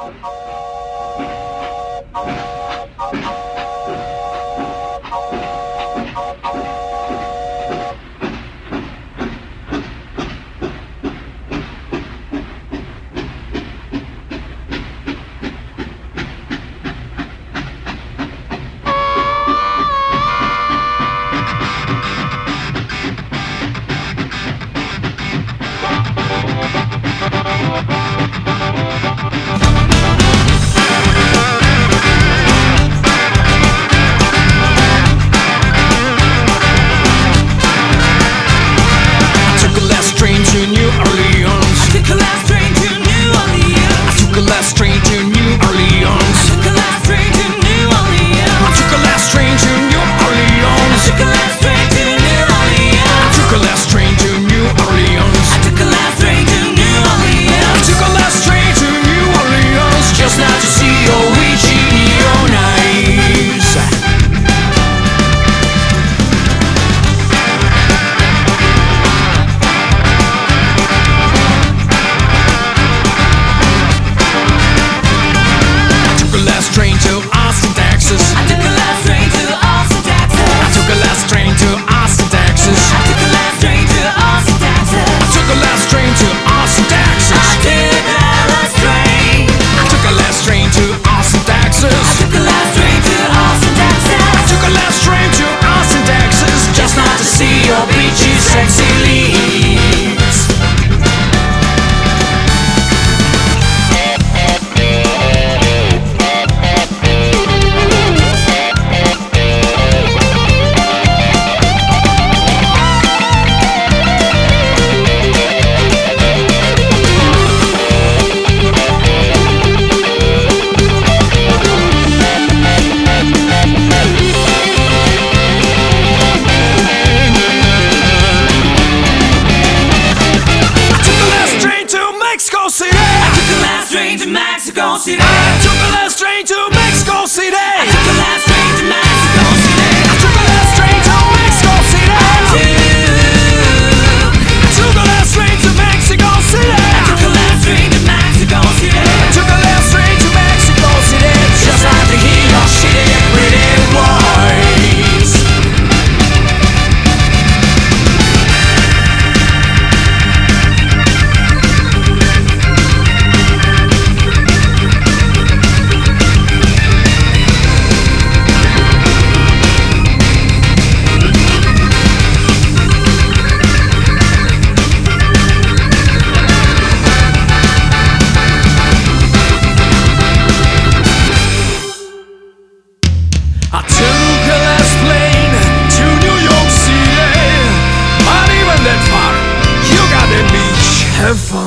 Mexico City. I took the last train to Mexico City. I took the last train to Mexico City. I took the last train to Mexico City. I took the last train to Mexico City. I took the last train to Mexico City. I took the last train to Mexico City. Just like the Hiroshima pretty boys. Have fun.